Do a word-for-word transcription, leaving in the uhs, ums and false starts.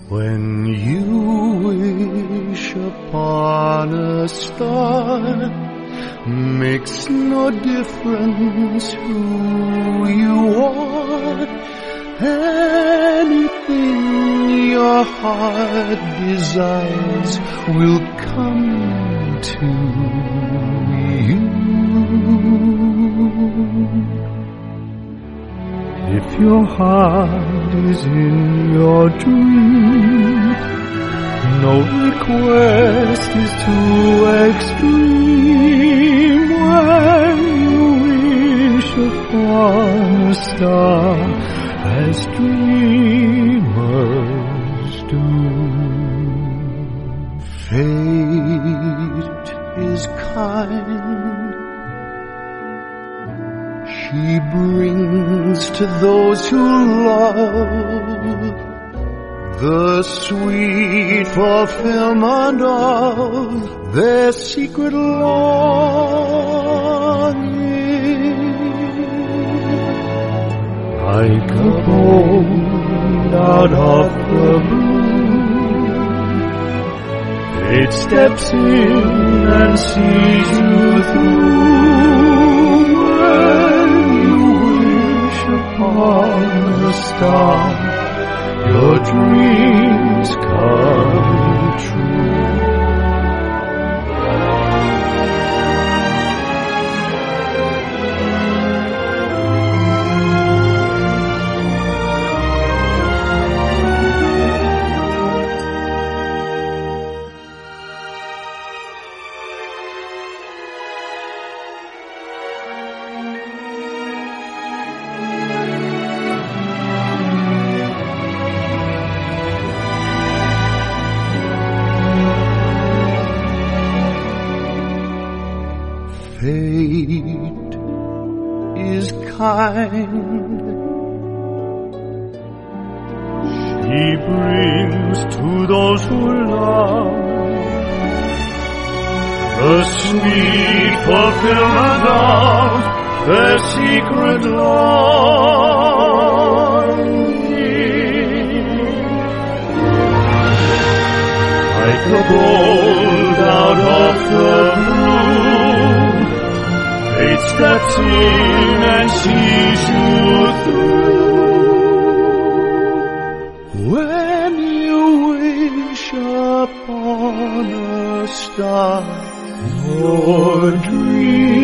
When you wish upon a star, makes no difference who you are. Anything your heart desires will come to you. If your heart is in your dream, no request is too extreme. When you wish upon a star, as dreamers do. Fate is kind. She brings to those who love the sweet fulfillment of their secret longing. Like a bolt out of the blue, fate steps in and sees you through. When you wish upon a star, your dreams come true. Fate is kind. She brings to those who love the sweet fulfillment of their secret longing. Like a bolt out of the blue, fate steps in and sees you through. When you wish upon a star, your dream